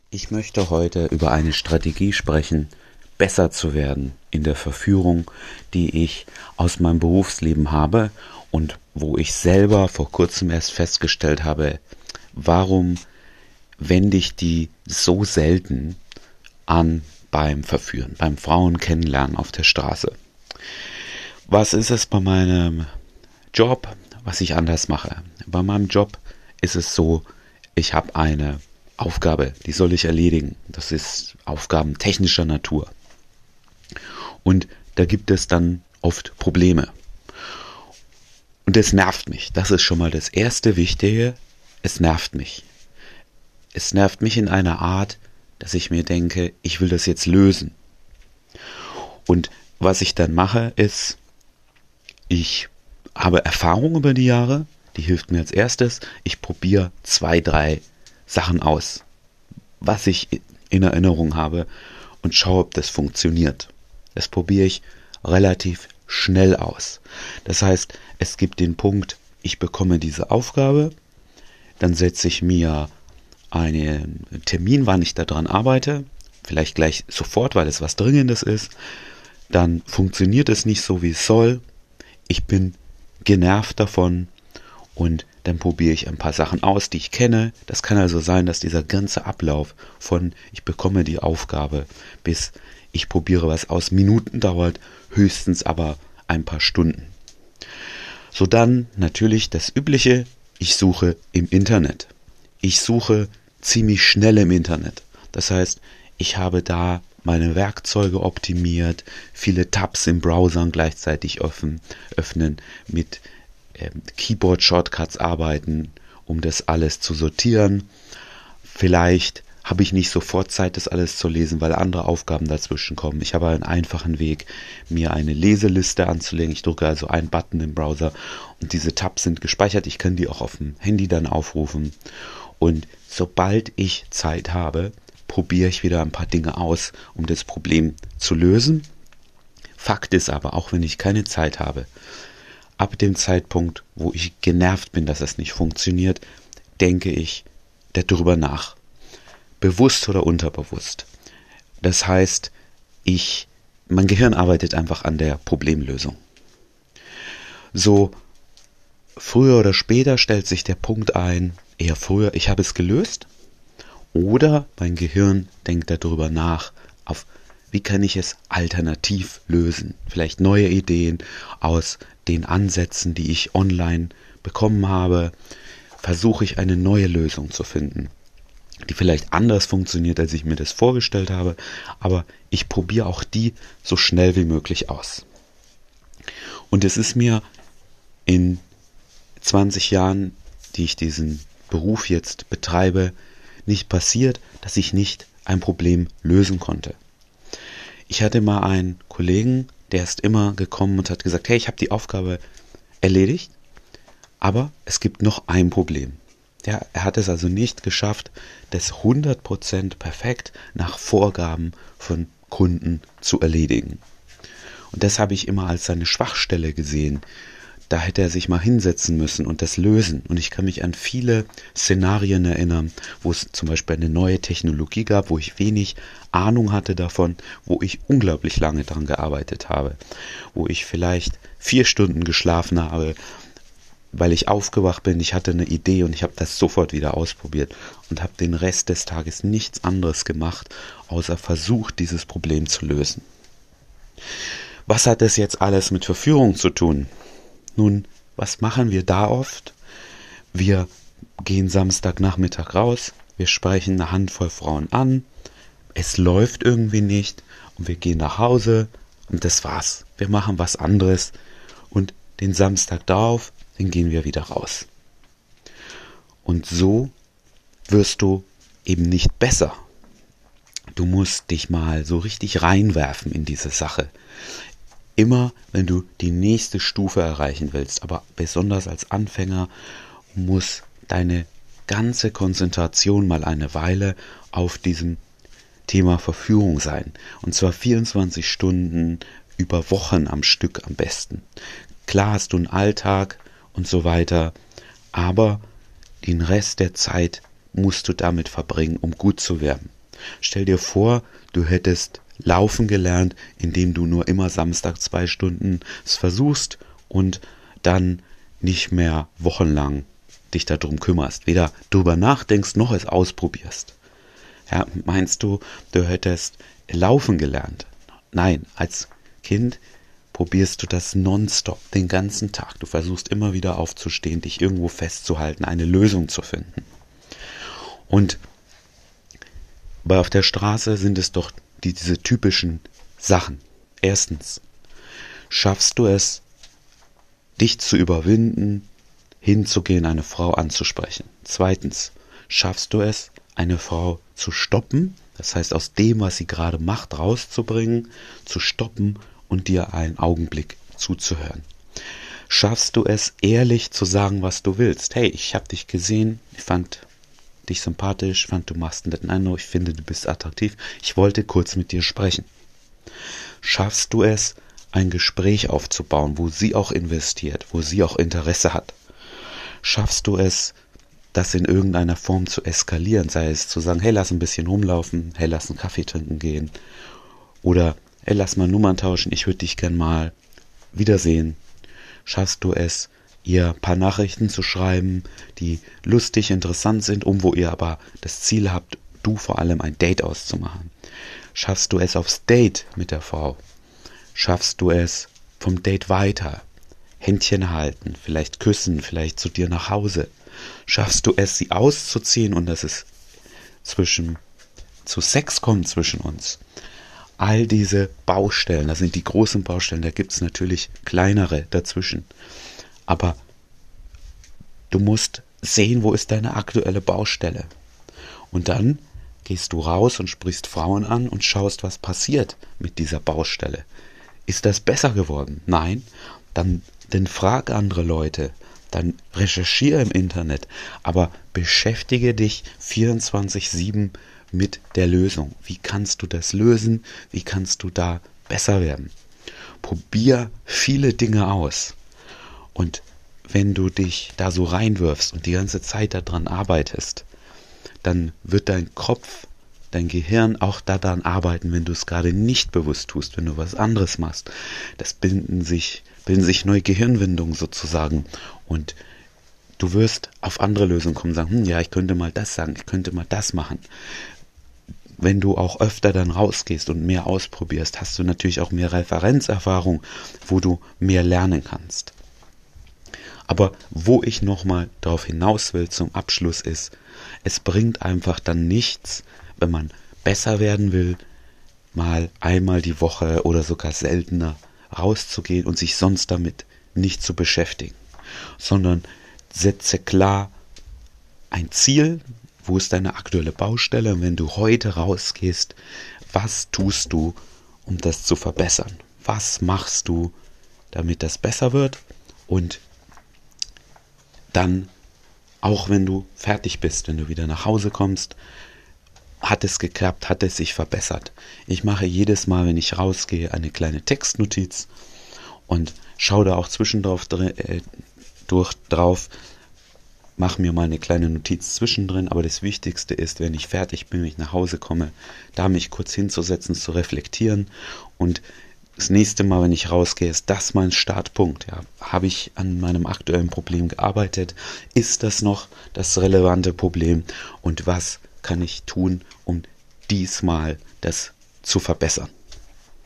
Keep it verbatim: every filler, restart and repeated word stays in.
Ich möchte heute über eine Strategie sprechen, besser zu werden in der Verführung, die ich aus meinem Berufsleben habe und wo ich selber vor kurzem erst festgestellt habe, warum wende ich die so selten an beim Verführen, beim Frauen kennenlernen auf der Straße. Was ist es bei meinem Job, was ich anders mache? Bei meinem Job ist es so, ich habe eine Aufgabe, die soll ich erledigen. Das ist Aufgaben technischer Natur. Und da gibt es dann oft Probleme. Und es nervt mich. Das ist schon mal das erste Wichtige. Es nervt mich. Es nervt mich in einer Art, dass ich mir denke, ich will das jetzt lösen. Und was ich dann mache, ist, ich habe Erfahrung über die Jahre, die hilft mir als erstes. Ich probiere zwei, drei Sachen aus, was ich in Erinnerung habe und schaue, ob das funktioniert. Das probiere ich relativ schnell aus. Das heißt, es gibt den Punkt, ich bekomme diese Aufgabe, dann setze ich mir einen Termin, wann ich daran arbeite, vielleicht gleich sofort, weil es was Dringendes ist, dann funktioniert es nicht so, wie es soll, ich bin genervt davon und dann probiere ich ein paar Sachen aus, die ich kenne. Das kann also sein, dass dieser ganze Ablauf von ich bekomme die Aufgabe bis ich probiere was aus Minuten dauert, höchstens aber ein paar Stunden. So dann natürlich das Übliche, ich suche im Internet. Ich suche ziemlich schnell im Internet. Das heißt, ich habe da meine Werkzeuge optimiert, viele Tabs im Browser gleichzeitig öffnen, öffnen mit Keyboard-Shortcuts arbeiten, um das alles zu sortieren. Vielleicht habe ich nicht sofort Zeit, das alles zu lesen, weil andere Aufgaben dazwischen kommen. Ich habe einen einfachen Weg, mir eine Leseliste anzulegen. Ich drücke also einen Button im Browser und diese Tabs sind gespeichert. Ich kann die auch auf dem Handy dann aufrufen. Und sobald ich Zeit habe, probiere ich wieder ein paar Dinge aus, um das Problem zu lösen. Fakt ist aber, auch wenn ich keine Zeit habe, ab dem Zeitpunkt, wo ich genervt bin, dass es nicht funktioniert, denke ich darüber nach. Bewusst oder unterbewusst. Das heißt, ich, mein Gehirn arbeitet einfach an der Problemlösung. So, früher oder später stellt sich der Punkt ein, eher früher, ich habe es gelöst, oder mein Gehirn denkt darüber nach, auf wie kann ich es alternativ lösen? Vielleicht neue Ideen aus den Ansätzen, die ich online bekommen habe, versuche ich eine neue Lösung zu finden, die vielleicht anders funktioniert, als ich mir das vorgestellt habe, aber ich probiere auch die so schnell wie möglich aus. Und es ist mir in zwanzig Jahren, die ich diesen Beruf jetzt betreibe, nicht passiert, dass ich nicht ein Problem lösen konnte. Ich hatte mal einen Kollegen, der ist immer gekommen und hat gesagt, hey, ich habe die Aufgabe erledigt, aber es gibt noch ein Problem. Ja, er hat es also nicht geschafft, das hundert Prozent perfekt nach Vorgaben von Kunden zu erledigen. Und das habe ich immer als seine Schwachstelle gesehen. Da hätte er sich mal hinsetzen müssen und das lösen. Und ich kann mich an viele Szenarien erinnern, wo es zum Beispiel eine neue Technologie gab, wo ich wenig Ahnung hatte davon, wo ich unglaublich lange dran gearbeitet habe, wo ich vielleicht vier Stunden geschlafen habe, weil ich aufgewacht bin, ich hatte eine Idee und ich habe das sofort wieder ausprobiert und habe den Rest des Tages nichts anderes gemacht, außer versucht, dieses Problem zu lösen. Was hat das jetzt alles mit Verführung zu tun? Nun, was machen wir da oft? Wir gehen Samstagnachmittag raus, wir sprechen eine Handvoll Frauen an, es läuft irgendwie nicht und wir gehen nach Hause und das war's. Wir machen was anderes und den Samstag darauf, dann gehen wir wieder raus. Und so wirst du eben nicht besser. Du musst dich mal so richtig reinwerfen in diese Sache. Immer, wenn du die nächste Stufe erreichen willst, aber besonders als Anfänger, muss deine ganze Konzentration mal eine Weile auf diesem Thema Verführung sein. Und zwar vierundzwanzig Stunden über Wochen am Stück am besten. Klar hast du einen Alltag und so weiter, aber den Rest der Zeit musst du damit verbringen, um gut zu werden. Stell dir vor, du hättest laufen gelernt, indem du nur immer Samstag zwei Stunden es versuchst und dann nicht mehr wochenlang dich darum kümmerst, weder drüber nachdenkst, noch es ausprobierst. Ja, meinst du, du hättest laufen gelernt? Nein, als Kind probierst du das nonstop, den ganzen Tag. Du versuchst immer wieder aufzustehen, dich irgendwo festzuhalten, eine Lösung zu finden. Und aber auf der Straße sind es doch die, diese typischen Sachen. Erstens, schaffst du es, dich zu überwinden, hinzugehen, eine Frau anzusprechen. Zweitens, schaffst du es, eine Frau zu stoppen, das heißt aus dem, was sie gerade macht, rauszubringen, zu stoppen und dir einen Augenblick zuzuhören. Schaffst du es, ehrlich zu sagen, was du willst? Hey, ich habe dich gesehen, ich fand dich sympathisch, fand du machst einen netten Eindruck, ich finde, du bist attraktiv, ich wollte kurz mit dir sprechen. Schaffst du es, ein Gespräch aufzubauen, wo sie auch investiert, wo sie auch Interesse hat? Schaffst du es, das in irgendeiner Form zu eskalieren, sei es zu sagen, hey, lass ein bisschen rumlaufen, hey, lass einen Kaffee trinken gehen oder hey, lass mal Nummern tauschen, ich würde dich gern mal wiedersehen. Schaffst du es, ihr ein paar Nachrichten zu schreiben, die lustig, interessant sind, um wo ihr aber das Ziel habt, du vor allem ein Date auszumachen? Schaffst du es aufs Date mit der Frau? Schaffst du es vom Date weiter? Händchen halten, vielleicht küssen, vielleicht zu dir nach Hause. Schaffst du es, sie auszuziehen und dass es zwischen, zu Sex kommt zwischen uns? All diese Baustellen, das sind die großen Baustellen, da gibt es natürlich kleinere dazwischen. Aber du musst sehen, wo ist deine aktuelle Baustelle. Und dann gehst du raus und sprichst Frauen an und schaust, was passiert mit dieser Baustelle. Ist das besser geworden? Nein? Dann, dann frag andere Leute. Dann recherchiere im Internet, aber beschäftige dich vierundzwanzig sieben mit der Lösung. Wie kannst du das lösen? Wie kannst du da besser werden? Probier viele Dinge aus. Und wenn du dich da so reinwirfst und die ganze Zeit daran arbeitest, dann wird dein Kopf, dein Gehirn auch daran arbeiten, wenn du es gerade nicht bewusst tust, wenn du was anderes machst. Das bilden sich, bilden sich neue Gehirnwindungen sozusagen und du wirst auf andere Lösungen kommen und sagen, hm, ja, ich könnte mal das sagen, ich könnte mal das machen. Wenn du auch öfter dann rausgehst und mehr ausprobierst, hast du natürlich auch mehr Referenzerfahrung, wo du mehr lernen kannst. Aber wo ich nochmal darauf hinaus will zum Abschluss ist, es bringt einfach dann nichts, wenn man besser werden will, mal einmal die Woche oder sogar seltener rauszugehen und sich sonst damit nicht zu beschäftigen, sondern setze klar ein Ziel, wo ist deine aktuelle Baustelle und wenn du heute rausgehst, was tust du, um das zu verbessern? Was machst du, damit das besser wird? Und dann, auch wenn du fertig bist, wenn du wieder nach Hause kommst, hat es geklappt, hat es sich verbessert. Ich mache jedes Mal, wenn ich rausgehe, eine kleine Textnotiz und schaue da auch zwischendurch äh, durch drauf, mache mir mal eine kleine Notiz zwischendrin, aber das Wichtigste ist, wenn ich fertig bin, wenn ich nach Hause komme, da mich kurz hinzusetzen, zu reflektieren und das nächste Mal, wenn ich rausgehe, ist das mein Startpunkt. Ja, habe ich an meinem aktuellen Problem gearbeitet? Ist das noch das relevante Problem? Und was kann ich tun, um diesmal das zu verbessern?